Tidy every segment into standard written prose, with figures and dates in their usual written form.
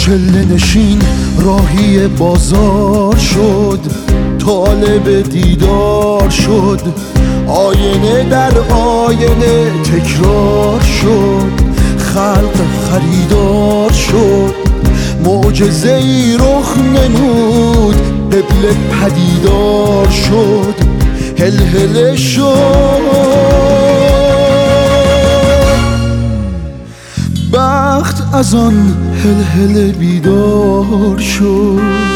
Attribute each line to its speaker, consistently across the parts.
Speaker 1: چله نشین راهی بازار شد، طالب دیدار شد، آینه در آینه تکرار شد، خلق خریدار شد، معجزه‌ای رخ نمود، قبله پدیدار شد، هلهله شد. بخت از آن هلهله بیدار شد.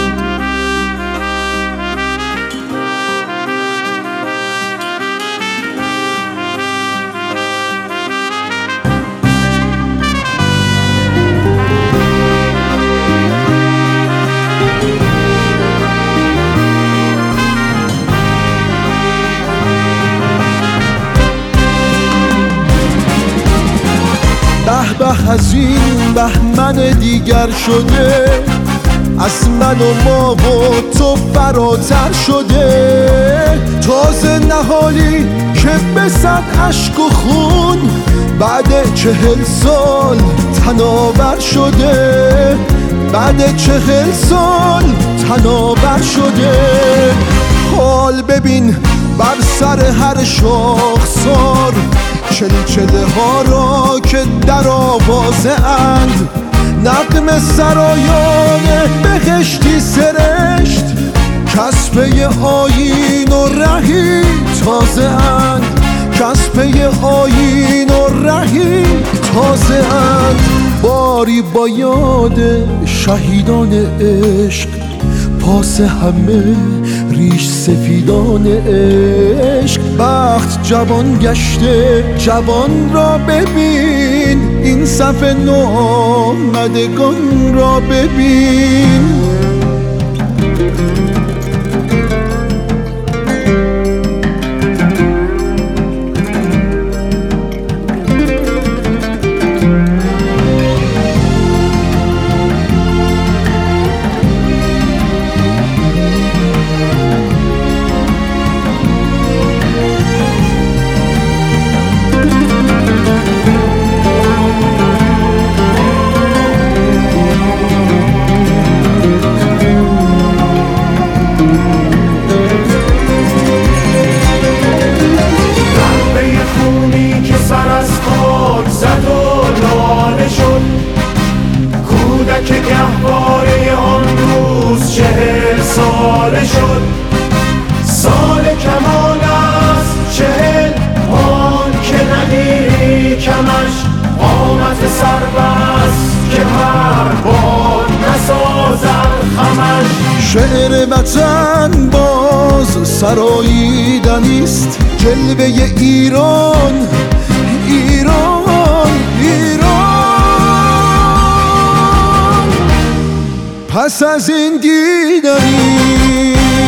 Speaker 1: به از این بهمن دیگر شده، از من و ما و تو فراتر شده، تازه نهالی که به صد اشک و خون بعد 40 سال تناور شده، بعد 40 سال تناور شده. حال ببین بر سر هر شاخسار، چلچله ها را که در آوازه اند، نغمه سرایان بهشتی سرشت، کسبه آیین و رهی تازه اند، کسبه آیین و رهی تازه اند. باری با یاد شهیدان عشق، پاس همه ریش سفیدان عشق. بخت جوان گشته، جوان را ببین، این صف نوآمدگان را ببین.
Speaker 2: که گهواره آن روز 40 ساله شد، سال کمال است 40 آن که ندیری کمش، قامت سربست که پروان نسازد خمش.
Speaker 1: شعر وطن باز سراییدنیست، جلوه ایران ایران ایران. پس از این دیدنی